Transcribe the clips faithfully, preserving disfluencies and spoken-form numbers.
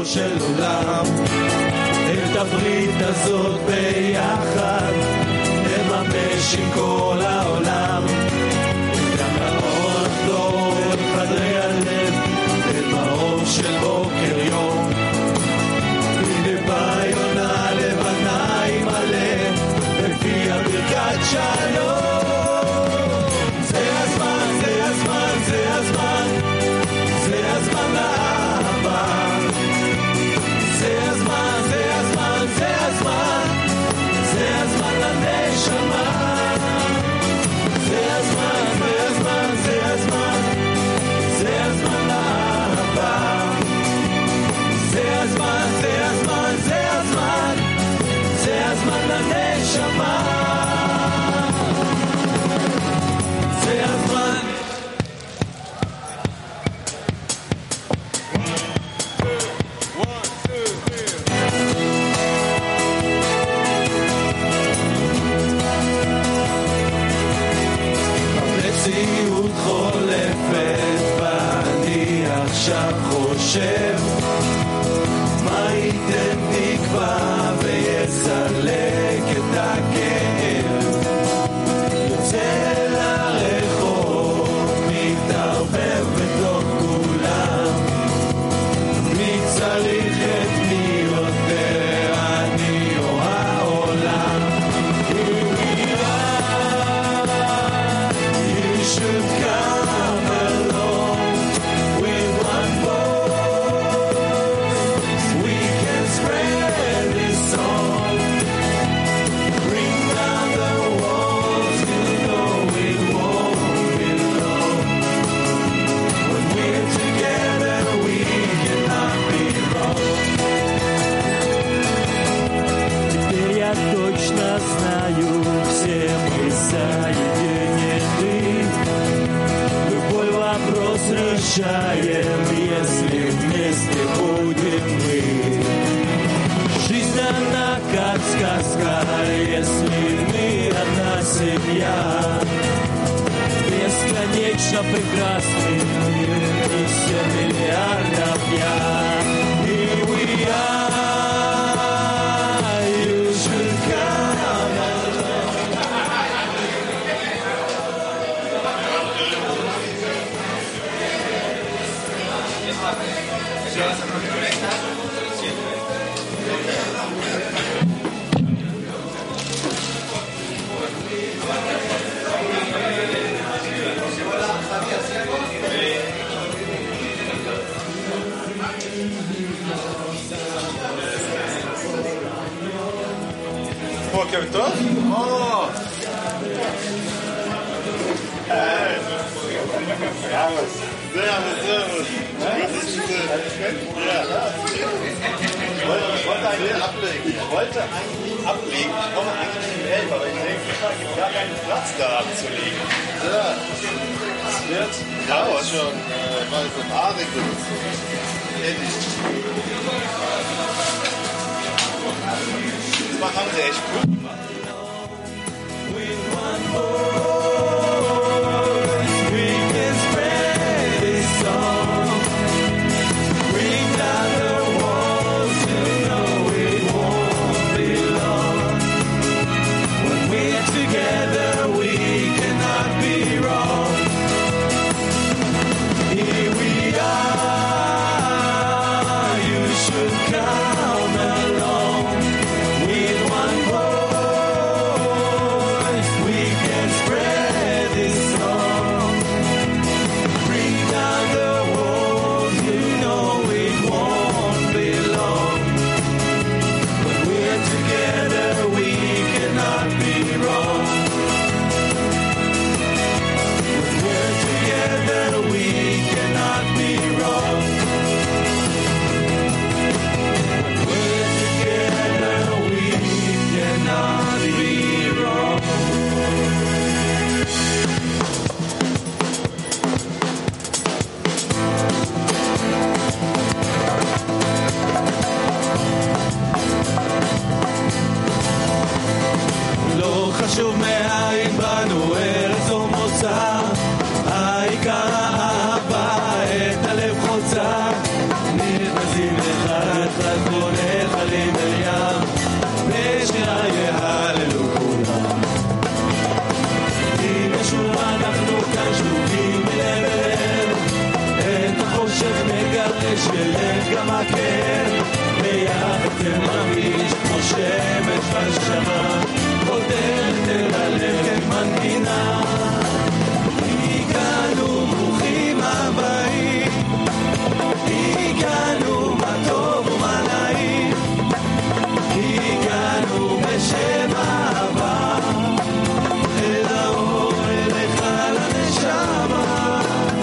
של עולם. את הברית הזאת ביחד נממש עם כל העולם. גם לאור לחדור אל חדרי הלב, אל מאור של בוקר יום. הנה באה יונה לבנה עם הלב, בפיה ברכת שלום. זה הזמן, זה הזמן, זה הזמן, זה הזמן לאהבה. זה הזמן, זה הזמן, זה הזמן, זה הזמן לנשמה. זה הזמן, זה הזמן, זה הזמן, זה הזמן לאהבה. זה הזמן, זה הזמן, זה הזמן, זה הזמן לנשמה. זה הזמן. המציאות חולפת ואני עכשיו חושב מה ייתן תקווה ויסלק את הכאב. יוצא לרחוב, מתערבב בתוך כולם, מי צריך את מי יותר, אני או העולם. You should come along with one voice. We can spread this song. Bring down the walls, you know it won't be long. When we're together, we cannot be wrong. Теперь я точно знаю, все мы соединены. Любой вопрос решаем, если вместе будем мы. Жизнь она как сказка, если мы одна семья. Бесконечно прекрасный мир и все миллиардов я. Here we are, you should come along. בוקר טוב. Servus, servus. Ich wollte eigentlich ablegen. Ich wollte eigentlich ablegen. Ich komme eigentlich um elf, aber ich denke, es gibt gar keinen Platz da abzulegen. Ja. Es wird Chaos schon, weil so haarig ist. Das haben sie echt gut gemacht. Come along with one voice. האש ילך גם הקר, ביחד תמרגיש כמו שמש בשמה, חותרת אל הלב מנגינה. הגענו ברוכים הבאים, הגענו מה טוב ומה נעים, הגענו בשם אהבה, אל האור אליך לנשמה.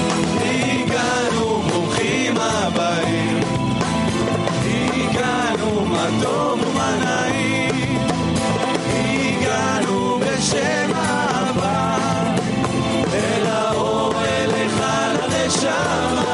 הגענו ברוכים הבאים, הגענו מה טוב ומה נעים, הגענו בשם אהבה, אל האור אליך לנשמה.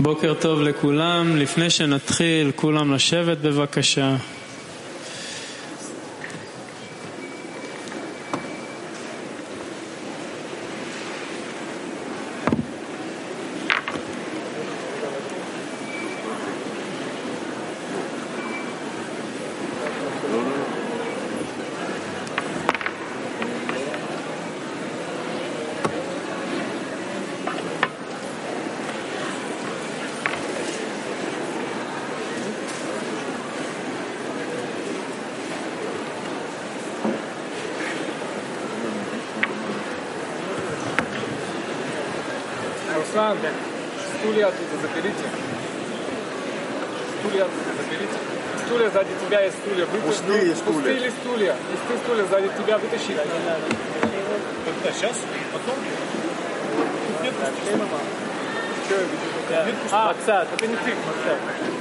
בוקר טוב לכולם. לפני שנתחיל, כולם לשבת בבקשה. Руслан, стулья оттуда заберите. Стулья оттуда заберите. Стулья сзади тебя есть стулья. Вытащи. Пустые стулья. Пустые стулья. Пустые стулья сзади тебя вытащи. Когда? Сейчас? Потом? Нет, Что я вижу? А, Максат, это не ты, Максат.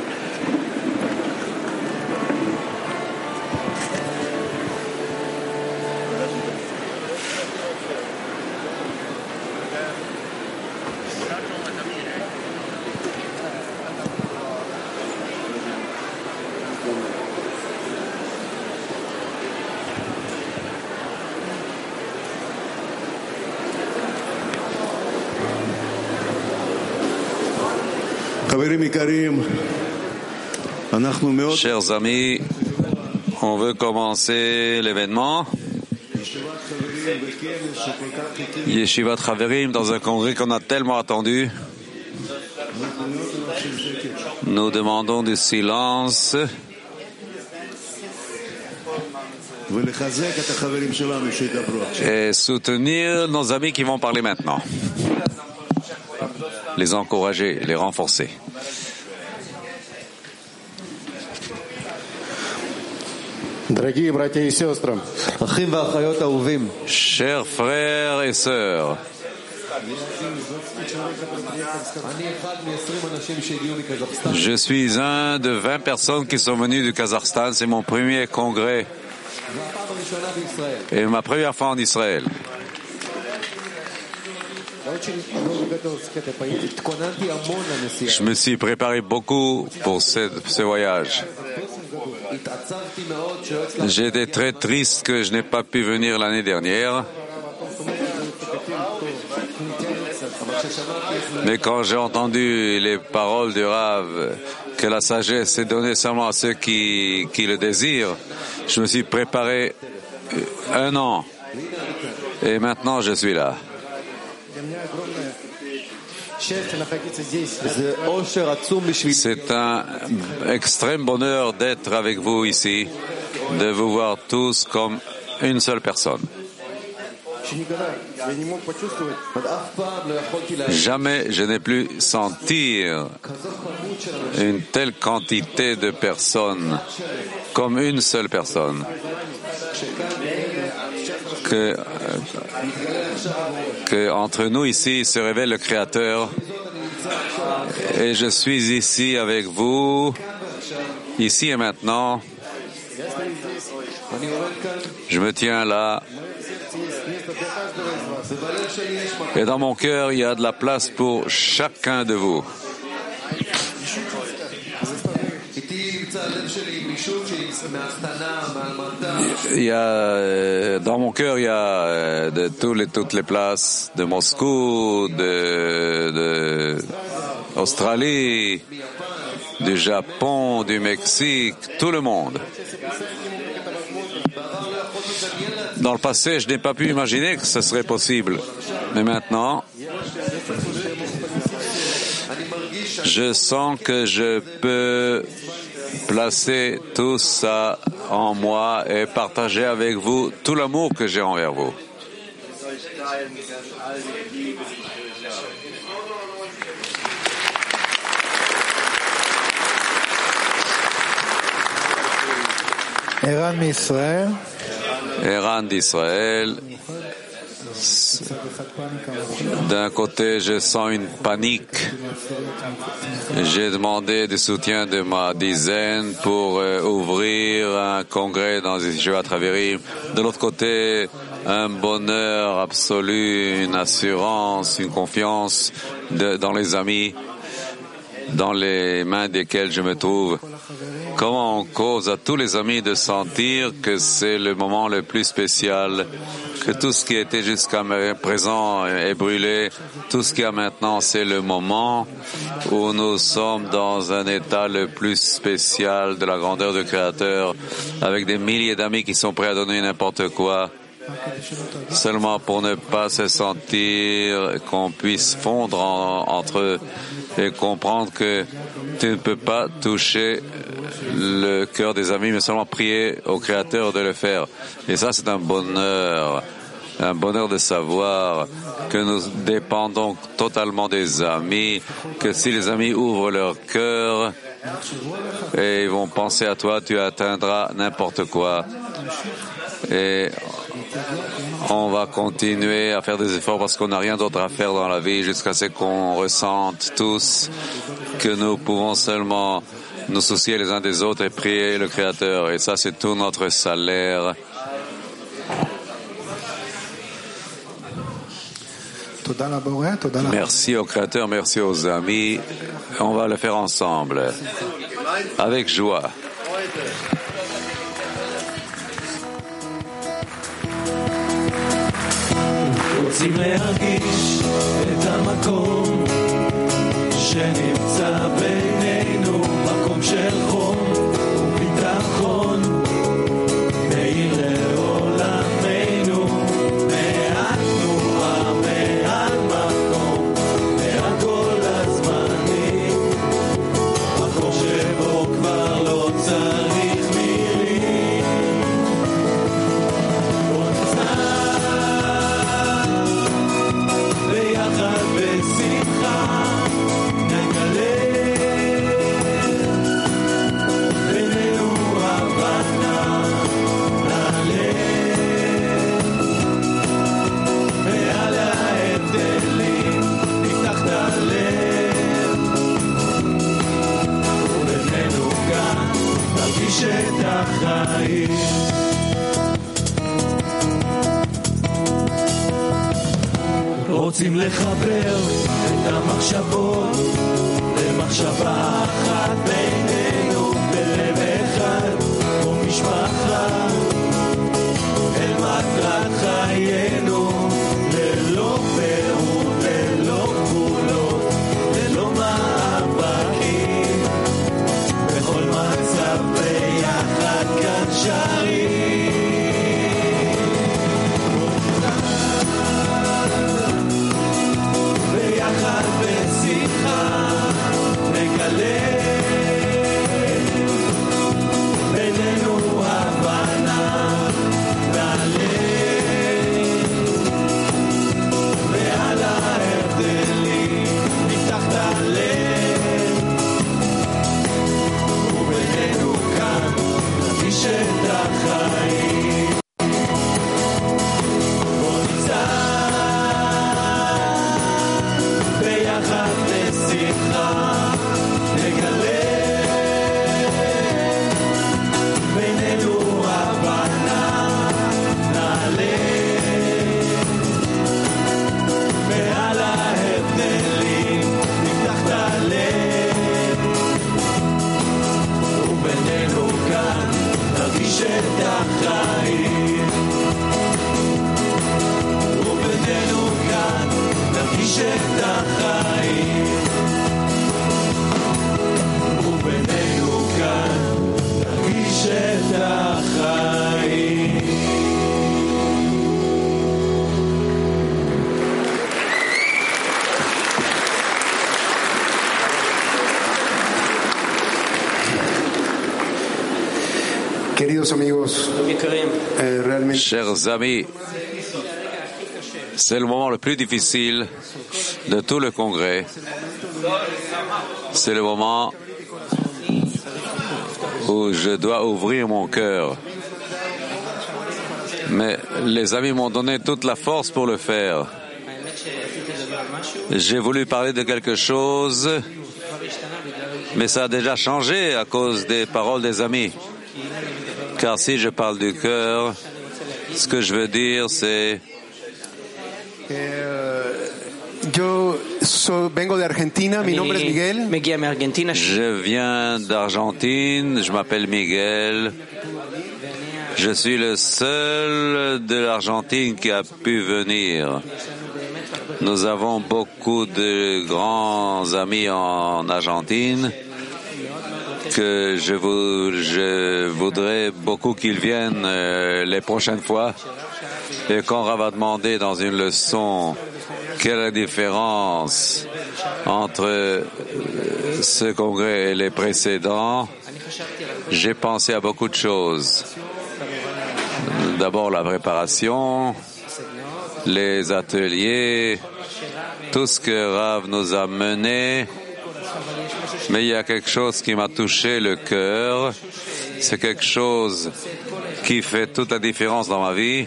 Chers amis, on veut commencer l'événement. Yeshivat Chaverim, dans un congrès qu'on a tellement attendu. Nous demandons du silence et soutenir nos amis qui vont parler maintenant. Les encourager, les renforcer. Chers frères et sœurs, je suis un de vingt personnes qui sont venues du Kazakhstan. C'est mon premier congrès et ma première fois en Israël. Je me suis préparé beaucoup pour ce, ce voyage. J'étais très triste que je n'ai pas pu venir l'année dernière. Mais quand j'ai entendu les paroles du Rav, que la sagesse est donnée seulement à ceux qui, qui le désirent, je me suis préparé un an. Et maintenant, je suis là. C'est un extrême bonheur d'être avec vous ici, de vous voir tous comme une seule personne. Jamais je n'ai pu sentir une telle quantité de personnes comme une seule personne. Que, que entre nous ici se révèle le Créateur et je suis ici avec vous, ici et maintenant. Je me tiens là et dans mon cœur il y a de la place pour chacun de vous. Il y a, dans mon cœur, il y a de tous les, toutes les places de Moscou, de, de Australie, du Japon, du Mexique, tout le monde. Dans le passé, je n'ai pas pu imaginer que ce serait possible. Mais maintenant, je sens que je peux placer tout ça en moi et partager avec vous tout l'amour que j'ai envers vous. Eran d'Israël. Eran d'Israël. D'un côté, je sens une panique. J'ai demandé du soutien de ma dizaine pour euh, ouvrir un congrès dans les Yeshivat Chaverim. De l'autre côté, un bonheur absolu, une assurance, une confiance de, dans les amis. dans les mains desquelles je me trouve. Comment on cause à tous les amis de sentir que c'est le moment le plus spécial, que tout ce qui était jusqu'à présent est brûlé, tout ce qu'il y a maintenant, c'est le moment où nous sommes dans un état le plus spécial de la grandeur du Créateur, avec des milliers d'amis qui sont prêts à donner n'importe quoi, seulement pour ne pas se sentir qu'on puisse fondre en, entre eux et comprendre que tu ne peux pas toucher le cœur des amis, mais seulement prier au Créateur de le faire. Et ça, c'est un bonheur, un bonheur de savoir que nous dépendons totalement des amis, que si les amis ouvrent leur cœur et ils vont penser à toi, tu atteindras n'importe quoi. Et on va continuer à faire des efforts parce qu'on n'a rien d'autre à faire dans la vie jusqu'à ce qu'on ressente tous que nous pouvons seulement nous soucier les uns des autres et prier le Créateur. Et ça, c'est tout notre salaire. Merci au Créateur, merci aux amis. On va le faire ensemble, avec joie. רוצים להרגיש את המקום שנמצא בינינו, מקום של חום וביטחון, מאיר לעולמנו, מעט תנועה, מעט מקום, מעט כל הזמנים, מקום שבו כבר לא צריך מילים. ביחד בשמחה נגלה בינינו הבנה, נעלה מעל ההבדלים, נפתח את הלב ובינינו כאן נרגיש את החיים. רוצים לחבר את המחשבות למחשבה אחת בינינו, בלב אחד כמו משפחה, אל מטרת חיינו, ללא פירוט, ללא גבולות, ללא מאבקים, בכל מצב ביחד כאן שרים. ביחד בשמחה נגלה בינינו הבנה, נעלה מעל ההבדלים, נפתח את הלב ובינינו כאן נרגיש את החיים. בוא ניצח ביחד בשמחה נגלה בינינו הבנה, נעלה מעל ההבדלים, נפתח את הלב ובינינו כאן נרגיש את החיים. ובינינו כאן נרגיש את החיים. ובינינו כאן נרגיש את החיים. Queridos amigos, eh, realmente Chers amis, c'est le moment le plus difficile de tout le congrès. C'est le moment où je dois ouvrir mon cœur. Mais les amis m'ont donné toute la force pour le faire. J'ai voulu parler de quelque chose, mais ça a déjà changé à cause des paroles des amis. Car si je parle du cœur, ce que je veux dire, c'est yo So, vengo de Argentina, mi nombre es Miguel. מגיע מארגנטינה. Je viens d'Argentine, je m'appelle Miguel. Je suis le seul de l'Argentine qui a pu venir. Nous avons beaucoup de grands amis en Argentine que je, vous, je voudrais beaucoup qu'ils viennent euh, les prochaines fois. Et quand on va demander dans une leçon quelle est la différence entre euh, ce congrès et les précédents, j'ai pensé à beaucoup de choses. D'abord la préparation, les ateliers, tout ce que Rav nous a mené. Mais il y a quelque chose qui m'a touché le cœur. C'est quelque chose qui fait toute la différence dans ma vie.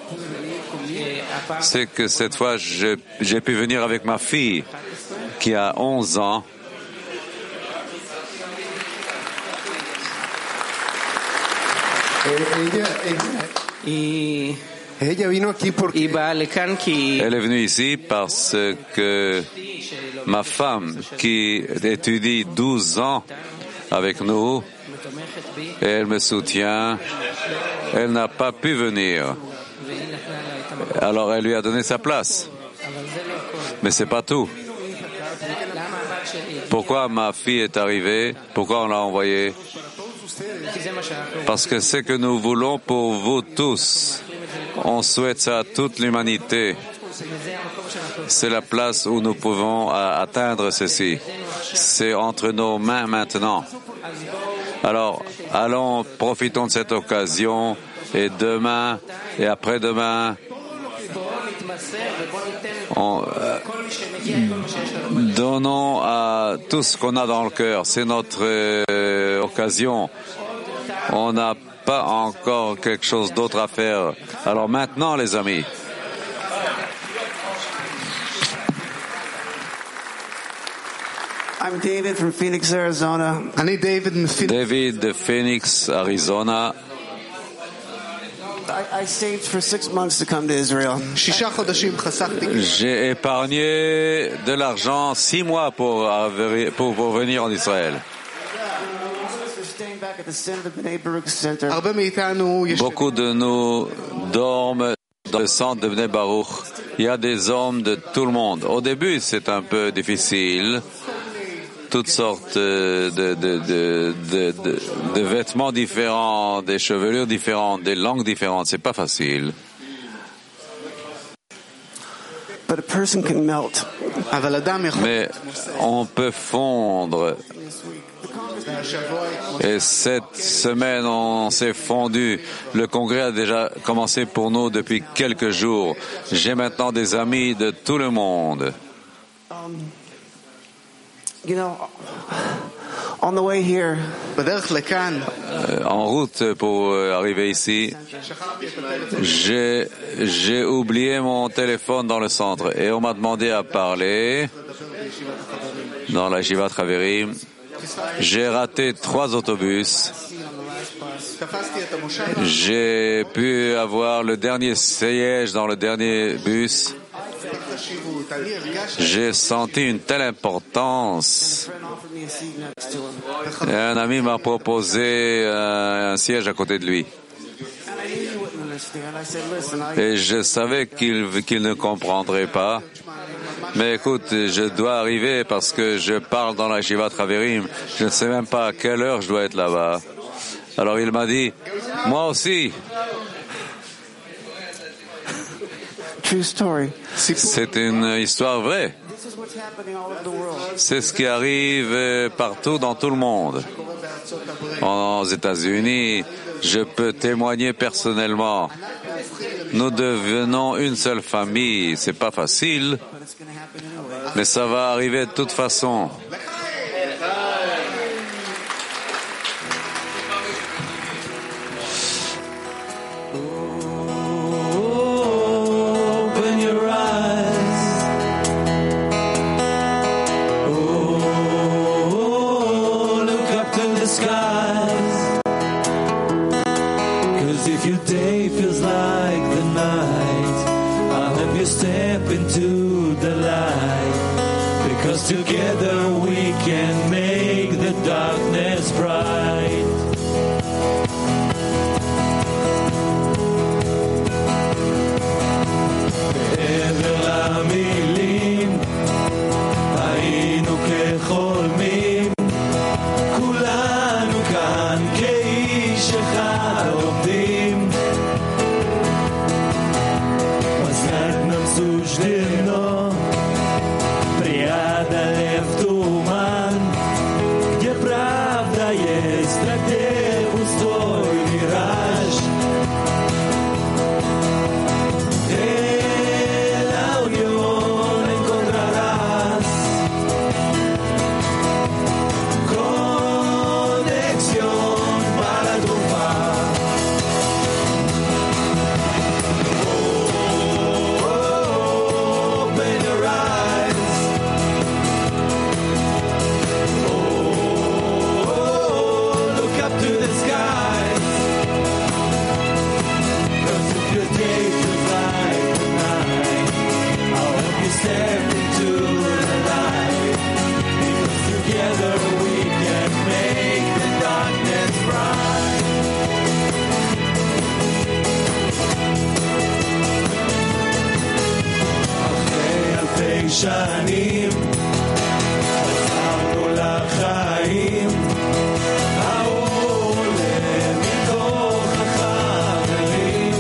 C'est que cette fois, je, j'ai pu venir avec ma fille qui a onze ans. היא Ella vino aquí porque היא באה לכאן כי Elle est venue ici parce que ma femme, qui étudie douze ans avec nous, elle me soutient. Elle n'a pas pu venir. Alors elle lui a donné sa place. Mais c'est pas tout. Pourquoi ma fille est arrivée? Pourquoi on l'a envoyée? Parce que c'est que nous voulons pour vous tous. On souhaite ça à toute l'humanité. C'est la place où nous pouvons atteindre ceci. C'est entre nos mains maintenant. Alors, allons, profitons de cette occasion et demain et après-demain, on, euh, donnons à tout ce qu'on a dans le cœur. C'est notre euh, occasion. On n'a pas encore quelque chose d'autre à faire. Alors maintenant, les amis. I'm David from Phoenix, Arizona. אני David מפיניקס. David de Phoenix, Arizona. I, I saved for six months to come to Israel. שישה חודשים חסכתי. J'ai épargné de l'argent six mois pour, pour, pour venir en Israël. Staying back at the center of the Bnei Baruch Center. הרבה מאיתנו יש... Beaucoup de nous dorment dans le centre de Bnei Baruch. Il y a des hommes de tout le monde. Au début, c'est un peu difficile. Toutes sortes de, de, de, de, de, de vêtements différents, des chevelures différentes, des langues différentes. C'est pas facile. But a person can melt. אבל אדם יכול... Mais on peut fondre. Et cette semaine, on s'est fondu. Le congrès a déjà commencé pour nous depuis quelques jours. J'ai maintenant des amis de tout le monde. Um, you know, on the way here, בדרך לכאן, Euh, en route pour euh, arriver ici, j'ai, j'ai oublié mon téléphone dans le centre et on m'a demandé à parler dans la Yeshivat Haverim. J'ai raté trois autobus. תפסתי את המושב. J'ai pu avoir le dernier siège dans le dernier bus. חשיבות. אני הרגשתי... J'ai senti une telle importance. a friend offered me a seat next to him. Et un ami m'a proposé euh, un siège à côté de lui. And I knew you wouldn't understand. I said, listen, I, Et je savais qu'il, qu'il ne comprendrait pas. Mais écoute, je dois arriver parce que je parle dans la Yeshivat Haverim. Je ne sais même pas à quelle heure je dois être là-bas. Alors il m'a dit, moi aussi. true story. C'est une histoire vraie. This is what's happening all over the world. C'est ce qui arrive euh, partout dans tout le monde. Aux États-Unis, je peux témoigner personnellement. Nous devenons une seule famille. C'est pas facile, But it's going to happen anyway. mais ça va arriver de toute façon. Open your eyes. Oh, look up to the skies. 'Cause if your day feels like the night, I'll help you step into the light. 'cause together we can make the darkness bright. מעבר למילים היינו כחולמים, כולנו כאן כאיש אחד עובדים. Познать нам суждено преодолев туман, где правда есть, а где пустой мираж. En la unión encontrarás conexión para triunfar. Oh, open your eyes. Oh, look up to the skies. 'Cause if your day feels like the night, I'll help you step into the light. Because together we can make the darkness bright. אחרי אלפי שנים חזרנו לחיים, האור עולה מתוך החברים.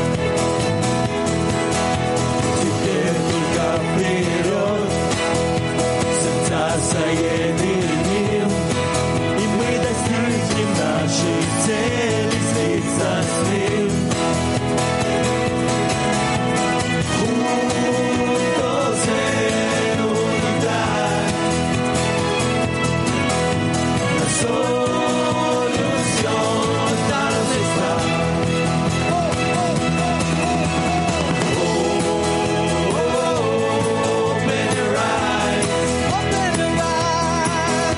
ציפר כל כפירות, сенсация единым, и мы достигнем нашей цели слиться с ним. Juntos en unidad, la solución tal vez está. Open your eyes. Open your eyes.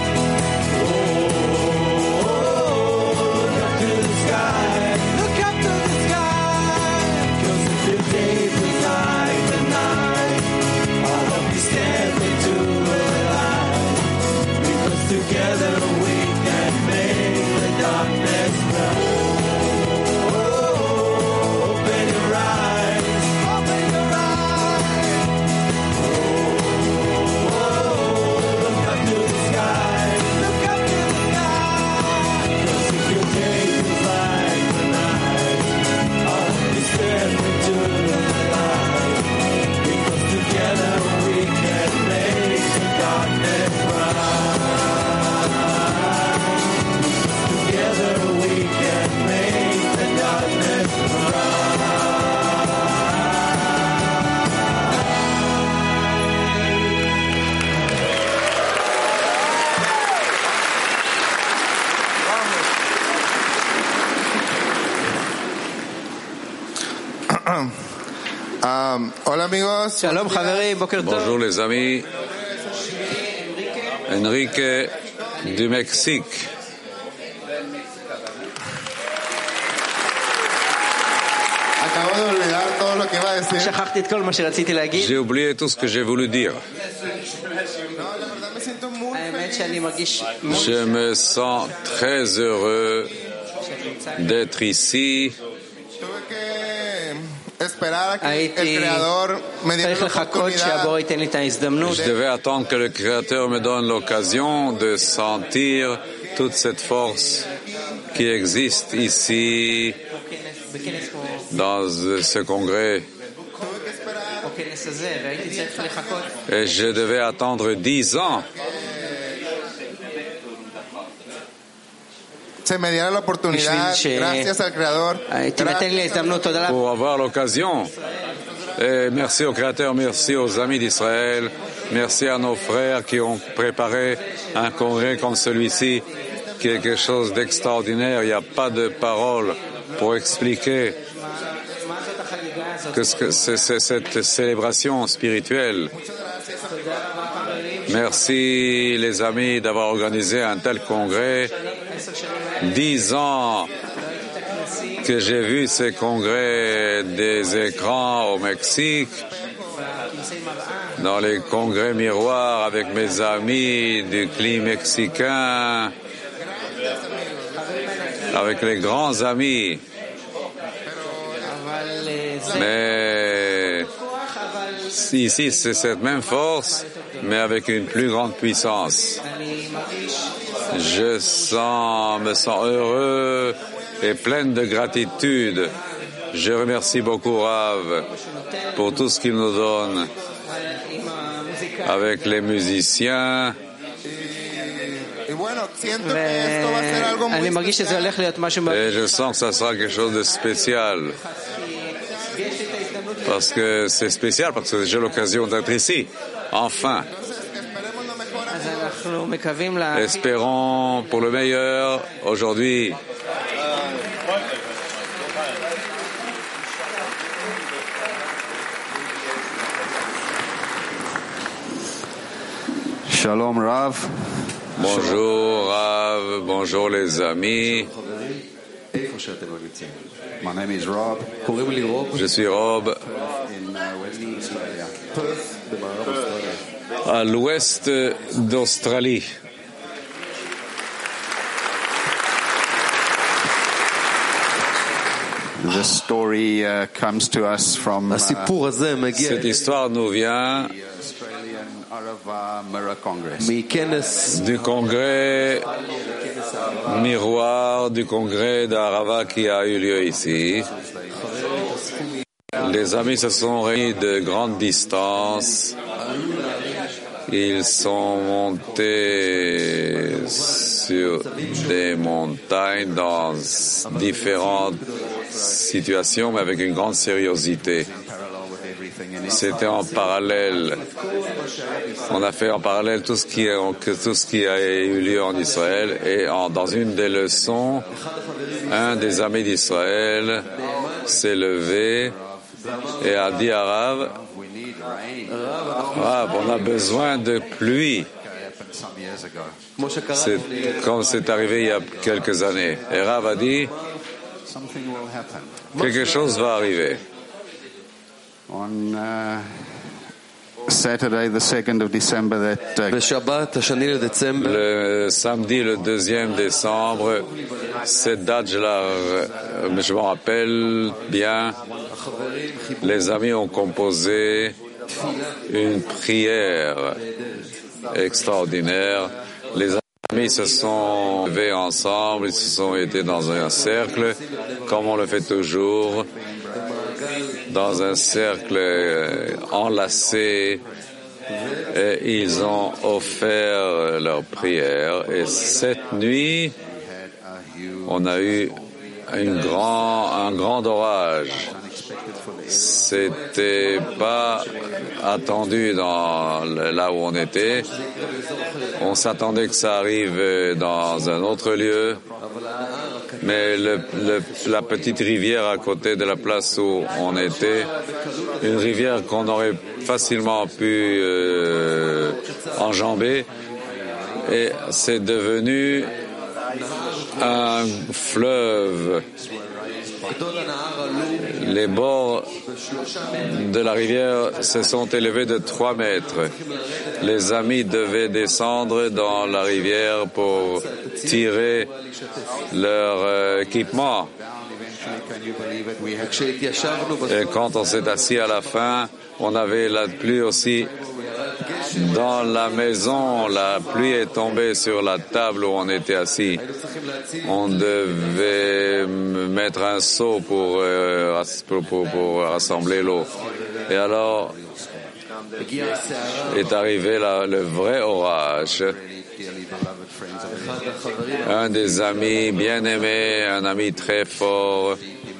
Look up to the sky. Look up to the sky. 'Cause if the day feels like the night, I'll help you step into the light. Because together we can make the darkness bright. Open your eyes. Open your eyes. Look up to the sky. Look up to the sky. 'Cause if your day feels like the night, I'll help you step into the light. Because together we can make the darkness bright. Together we can make the darkness Um, hola amigos. שלום חברים, בוקר טוב. Bonjour les amis. Enrique du Mexique. Acabo de olvidar todo lo que iba a decir. שכחתי את כל מה שרציתי להגיד. J'ai oublié tout ce que j'ai voulu dire. האמת שאני מרגיש Je me sens très heureux d'être ici. Tuve que esperar a que el הייתי creador me diera צריך la לחכות שהבורא oportunidad ייתן לי את ההזדמנות. Je devais attendre que le Créateur me donne l'occasion de sentir toute cette force qui existe ici בכנס כמו dans ce congrès. בכנס הזה, והייתי צריך לחכות. Et je devais attendre dix ans se me diera la oportunidad, בשביל ש- gracias al creador, תינתן לי ההזדמנות, תודה לך. pour avoir l'occasion. Et merci au Créateur, merci aux amis d'Israël, merci à nos frères qui ont préparé un congrès comme celui-ci, qui est quelque chose d'extraordinaire. Il n'y a pas de paroles pour expliquer que ce que c'est, c'est cette célébration spirituelle. Merci les amis d'avoir organisé un tel congrès. Dix ans que j'ai vu ces congrès des écrans au Mexique. dans les congrès miroirs avec mes amis du climat mexicain, avec les grands amis. Mais ici, c'est cette même force, mais avec une plus grande puissance. Je sens, me sens heureux et plein de gratitude. Je remercie beaucoup Rav pour tout ce qu'il nous donne avec les musiciens. Et je sens que ça sera quelque chose de spécial. Parce que c'est spécial, parce que j'ai l'occasion d'être ici. Enfin. Espérons pour le meilleur aujourd'hui. Shalom Rav. Bonjour Rav, bonjour les amis. My name is Rob. Je suis Rob. À l'ouest d'Australie. This story uh, comes to us from uh, Cette histoire nous vient du congrès miroir, du congrès d'Arava qui a eu lieu ici. Les amis se sont réunis de grande distance. Ils sont montés sur des montagnes dans différentes situations, mais avec une grande sérieuxité. C'était en parallèle. On a fait en parallèle tout ce qui, tout ce qui a eu lieu en Israël, et en, dans une des leçons, un des amis d'Israël s'est levé et a dit à Rav, Rav, on a besoin de pluie. C'est comme c'est arrivé il y a quelques années. Et Rav a dit, quelque chose va arriver. On uh, Saturday, the second of December, that uh, le samedi, le deuxième décembre, cette date, je la, je m'en rappelle bien. Les amis ont composé une prière extraordinaire. Les amis se sont levés ensemble, ils se sont été dans un cercle, comme on le fait toujours, dans un cercle enlacé, et ils ont offert leur prière. Et cette nuit, on a eu une grand, un grand orage. C'était pas attendu dans le, là où on était. On s'attendait que ça arrive dans un autre lieu, mais le, le, la petite rivière à côté de la place où on était, une rivière qu'on aurait facilement pu euh, enjamber, et c'est devenu un fleuve. Les bords de la rivière se sont élevés de trois mètres. Les amis devaient descendre dans la rivière pour tirer leur euh, équipement. Et quand on s'est assis à la fin, on avait la pluie aussi dans la maison. La pluie est tombée sur la table où on était assis. On devait mettre un seau pour, euh, pour, pour, pour rassembler l'eau. Et alors est arrivé la, le vrai orage. Un des amis bien-aimés, un ami très fort,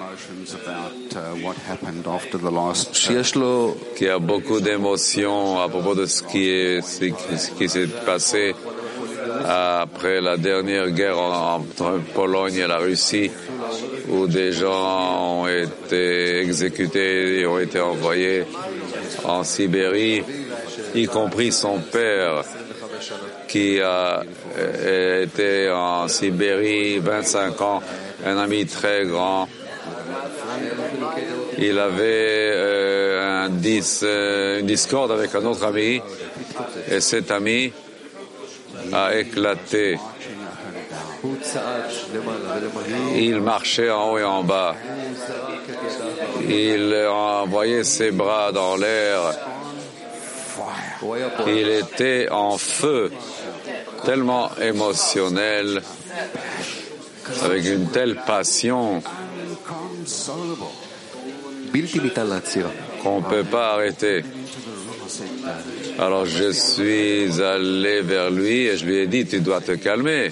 qui a beaucoup d'émotions à propos de ce qui est, ce qui s'est passé après la dernière guerre entre Pologne et la Russie, où des gens ont été exécutés et ont été envoyés en Sibérie, y compris son père, qui a été en Sibérie vingt-cinq ans, un ami très grand. Il avait euh, un dis, euh, une discorde avec un autre ami et cet ami a éclaté. Il marchait en haut et en bas. Il a envoyé ses bras dans l'air. Il était en feu, tellement émotionnel, avec une telle passion qu'on ne peut pas arrêter. Alors je suis allé vers lui et je lui ai dit, tu dois te calmer.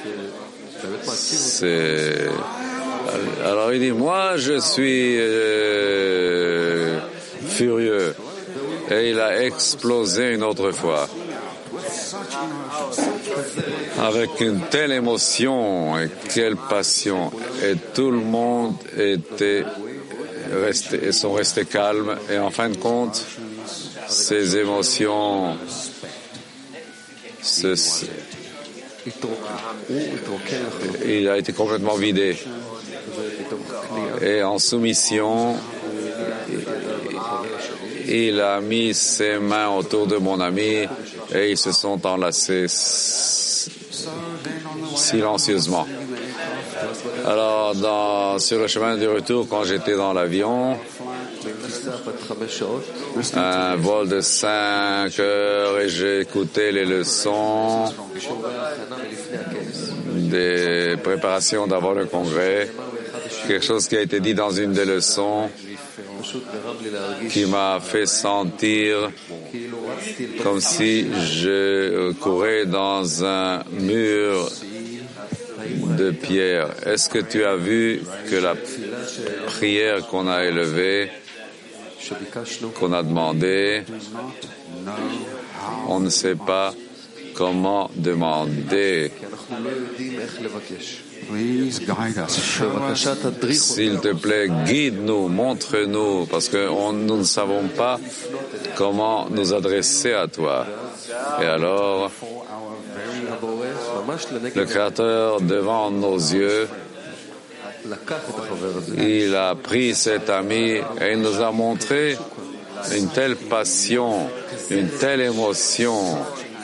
C'est... Alors il dit, moi je suis euh, furieux. Et il a explosé une autre fois. Avec une telle émotion et quelle passion. Et tout le monde était resté, sont restés calmes. Et en fin de compte, ces émotions se, il a été complètement vidé. Et en soumission, il a mis ses mains autour de mon ami et ils se sont enlacés silencieusement. Alors, dans, sur le chemin du retour, quand j'étais dans l'avion, un vol de cinq heures et j'ai écouté les leçons des préparations d'avant le congrès, quelque chose qui a été dit dans une des leçons qui m'a fait sentir comme si je courais dans un mur de pierre. Est-ce que tu as vu que la prière qu'on a élevée, qu'on a demandé, on ne sait pas comment demander. S'il te plaît, guide-nous, montre-nous, parce que on, nous ne savons pas comment nous adresser à toi. Et alors, le Créateur, devant nos yeux, il a pris cet ami et il nous a montré une telle passion, une telle émotion,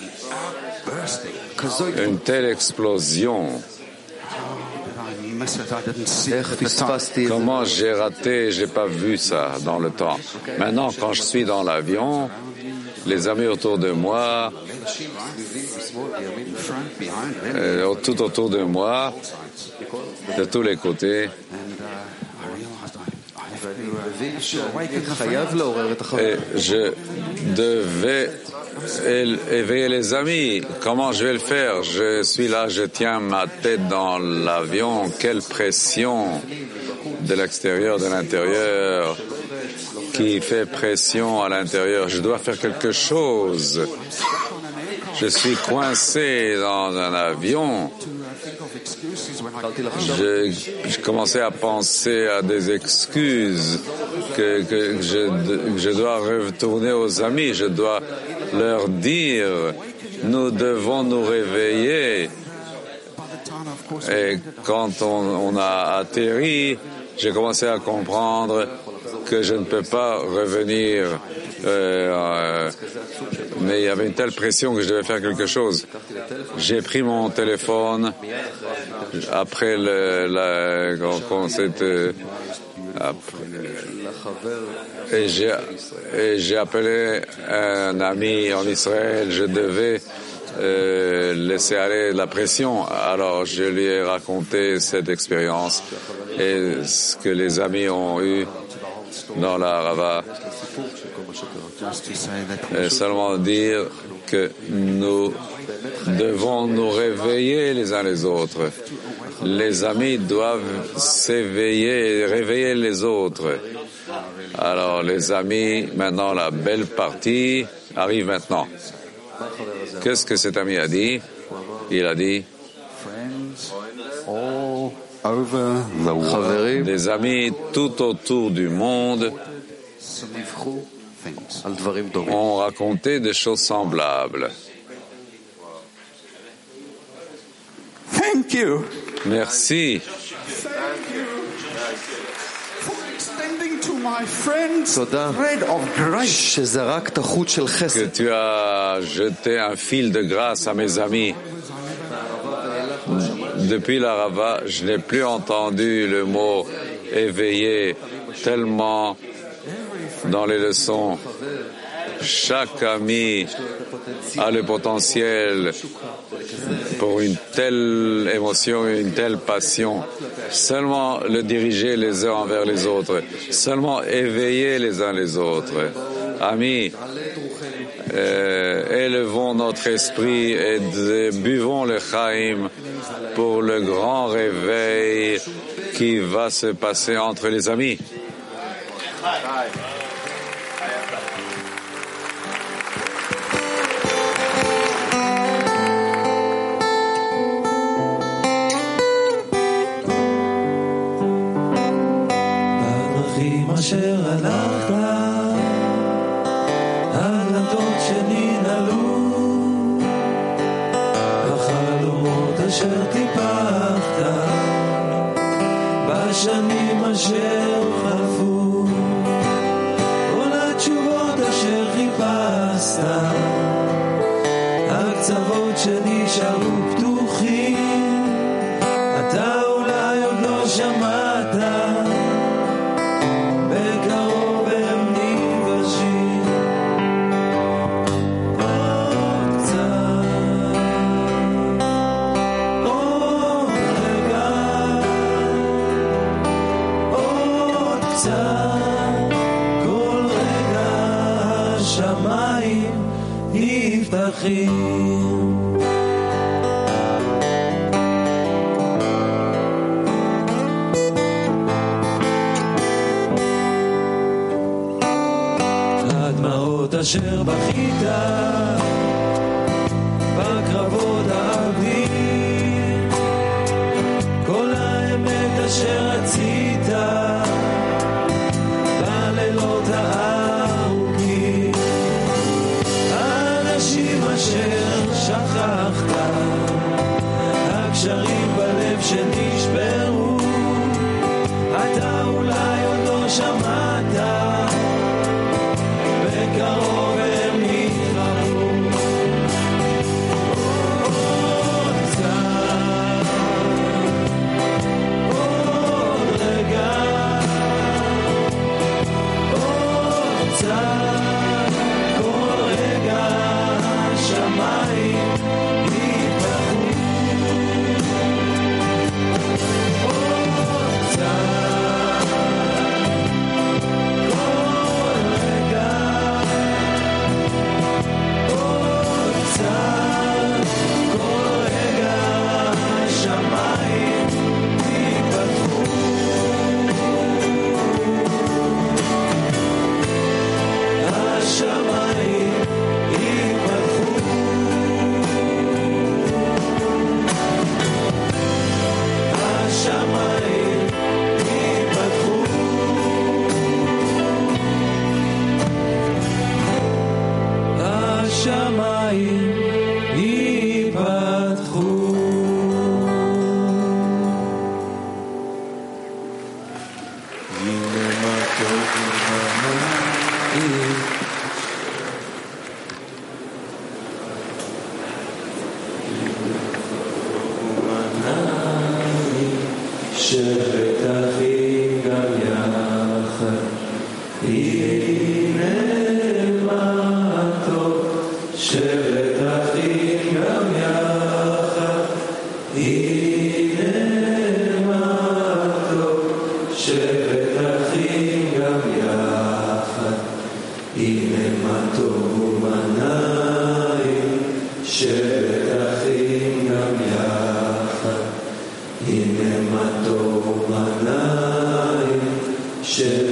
une telle explosion. Comment j'ai raté, j'ai pas vu ça dans le temps. Maintenant, quand je suis dans l'avion, les amis autour de moi, euh, tout autour de moi, de tous les côtés, et je devais éveiller les amis. Comment je vais le faire? Je suis là, je tiens ma tête dans l'avion. Quelle pression de l'extérieur, de l'intérieur, qui fait pression à l'intérieur. Je dois faire quelque chose. Je suis coincé dans un avion. Je, je commençais à penser à des excuses que, que je, je dois retourner aux amis. Je dois leur dire, nous devons nous réveiller. Et quand on, on a atterri, j'ai commencé à comprendre que je ne peux pas revenir. Euh, euh, mais il y avait une telle pression que je devais faire quelque chose. J'ai pris mon téléphone après le, la, quand, quand c'était, après, et j'ai, et j'ai appelé un ami en Israël. Je devais euh, laisser aller la pression. Alors je lui ai raconté cette expérience et ce que les amis ont eu dans la Rava. Et seulement dire que nous devons nous réveiller les uns les autres. Les amis doivent s'éveiller et réveiller les autres. Alors les amis, maintenant la belle partie arrive maintenant. Qu'est-ce que cet ami a dit? Il a dit des amis tout autour du monde ont raconté des choses semblables. Thank you. Merci For extending to תודה que tu as jeté un fil de grâce à mes amis. Depuis la Rava, je n'ai plus entendu le mot éveillé tellement dans les leçons. Chaque ami a le potentiel pour une telle émotion, une telle passion. Seulement le diriger les uns envers les autres, seulement éveiller les uns les autres. Amis, euh, élevons notre esprit et de, buvons le Chaim pour le grand réveil qui va se passer entre les amis. אשר הלכת, הדלתות שננעלו, החלומות אשר טיפחת, בשנים אשר חלפו, כל התשובות אשר חיפשת, הקצוות שנשארו פתוחים, אתה אולי עוד לא שמעת, בקרוב הם נפגשים עוד קצת, עוד רגע, עוד קצת, כל רגע השמיים נפתחים. אשר בכית בקרבות האבים, כל האמת אשר רצית בלילות הארוכים, האנשים אשר שכחת, הקשרים בלב שנשברו, אתה אולי עוד לא שמעת, בקרוב הם נתחברו עוד קצת, עוד רגע, עוד קצת, כל רגע השמיים ייפתחו עוד קצת, כל רגע השמיים ייפתחו. הנה מה טוב ומה נעים, ומה נעים, שבת אחים גם יחד. הנה מה טוב, שבת אחים גם יחד. הנה מה טוב, שבת אחים גם יחד. הנה מה טוב ומה נעים, שבת אחים גם יחד. הנה מה טוב ומה נעים, שבת